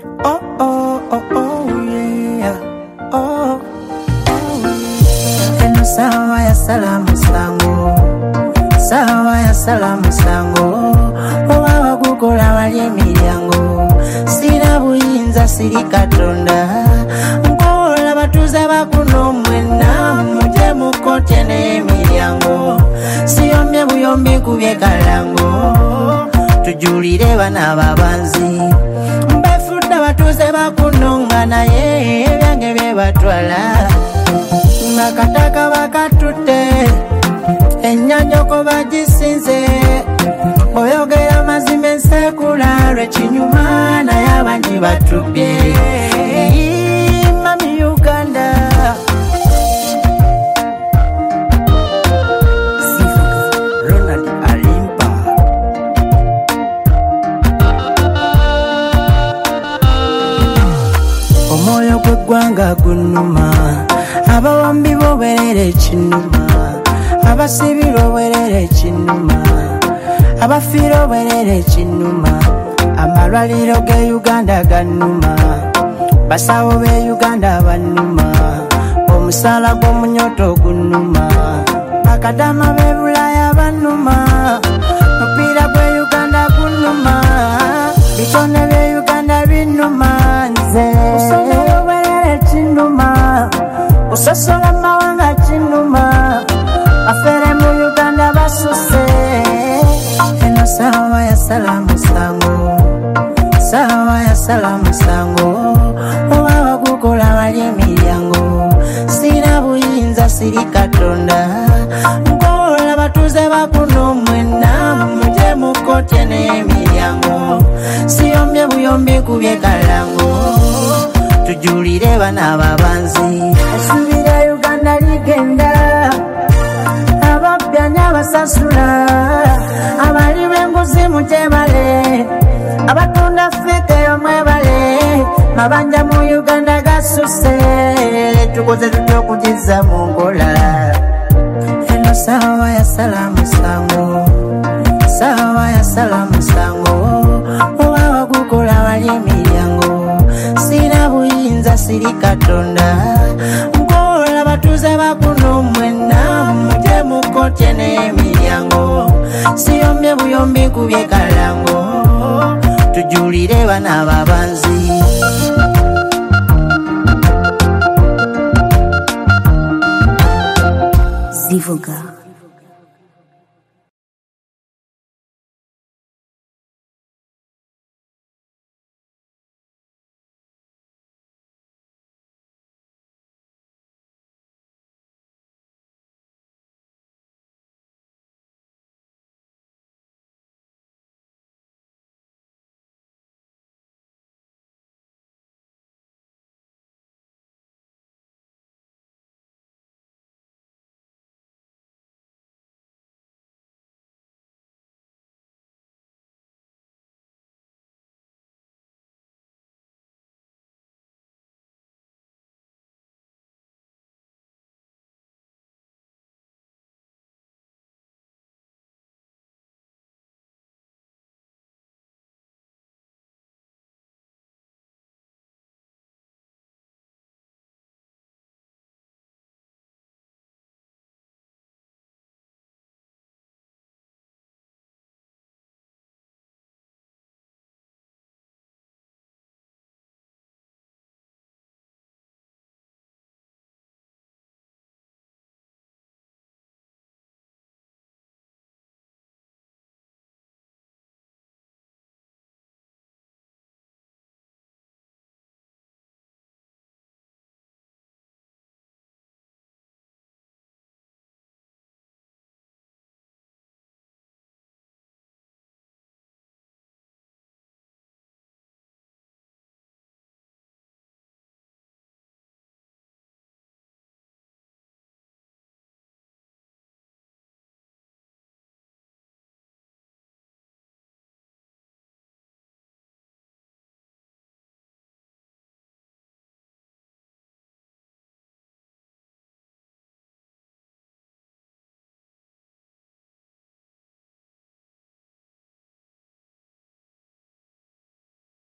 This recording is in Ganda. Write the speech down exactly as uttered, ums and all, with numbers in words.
Oh, oh, oh, oh, yeah. Oh, oh, yeah. Eno sawa ya salamu sango, sawa ya salamu sango. Owawa kukola wali emiryango, sina buyinza siri Katonda. Nkola batuze bakuno mwena, muje mukote n'emiryango. Siyomye buyombi nkubye kalango, tujulire bana babanzi. Mbefudde batuze bakunonga naye ebyange bye batwala. Nakataka bakatute, ennyanja ko bagisinze. Oyogera mazima ensekula lw'ekinyuma naye abangi batubye. Mami Uganda, Ronald Alimpa. Omwoyo gw'eggwanga gunnuma, abawambi b'obwerere ekinnuma, abasibira obwerere ekinnuma, abafiira obwerere ekinnuma, amalwaliro g'e Uganda gannuma, basawo b'e Uganda bannuma, omusaala gw'omunyoto gunnuma, bakadama b'e Bulaaya bannuma, mupiira gw'e Uganda gunnuma, bitone by'e Uganda binnuma. Nze kusomera obwerere kinnuma, kusosola mawanga kinnuma, afere mu Uganda basuse. Eno sawa ya salamu sango, sawa ya salamu sango. Owawa kukola wali emiryango, sina buyinza siri Katonda. Nkola batuze bakuno mwena, muje mukote n'emiryango. Siyomye buyombi nkubye kalango, tujulire bana babanzi. Esubira Uganda ligenda, ababyanya basasula, abali b'enguzi mujebale, abatunda feke omwebale, mabanja mu Uganda gasuse, tukoze tutya okugiza mu nkola. Eno sawa ya salamu sango, sawa ya salamu sango. Owawa kukola wali emiryango, sina buyinza siri Katonda. Nkola batuze bakuno mwena, muje mukote n'emiryango. Siyomye buyombi nkubye kalango, tujulire bana babanzi. Zivuga.